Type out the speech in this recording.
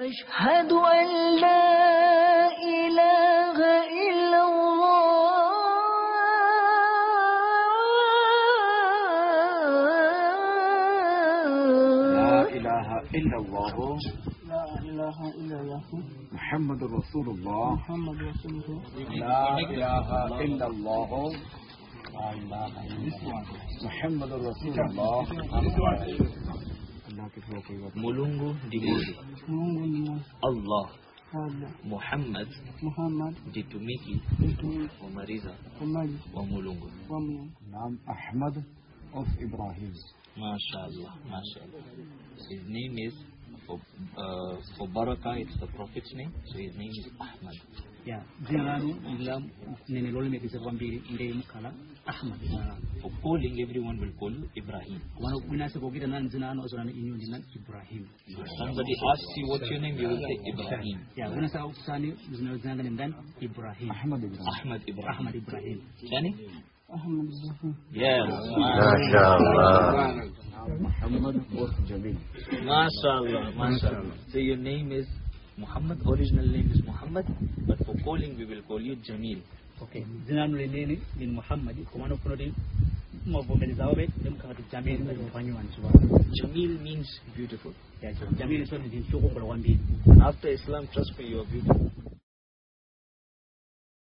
أشهد أن لا إله إلا إلا الله لا إله إلا الله محمد رسول الله محمد رسول الله لا إله إلا الله محمد رسول الله. Mulungu ndimuzi, Mungu ni mmoja. Allah Allah Muhammad Muhammad nditumiki wamaliza Muhammad wa Mulungu. wa Mungu. نعم أحمد of Ibrahim. MashaAllah, MashaAllah. His name is for Barakah, it's the Prophet's name, so his name is Ahmad. Yeah, Zinanu Islam Nenelol Mekisabambi Mukala Ahmad. For calling, everyone will call you Ibrahim. One of Winners of Ogidan Zinano is an Indian Ibrahim. Somebody asks you what's your name, you will say Ibrahim. Yeah, when I saw Sani Zinazan and then Ibrahim. Ahmad Ibrahim. Ahmad Ibrahim. Ahmad Ibrahim. Shani? Ahmad Ibrahim. Yes. MashaAllah. Muhammad or Jamil. MashaAllah, MashaAllah. So your name is Muhammad, original name is Muhammad, but for calling we will call you Jamil. Okay, Zinanu Lene in Muhammad, one of the Mobile Jamil Jamil means beautiful. Jamil is one in Shoko. And after Islam, trust me, you are beautiful.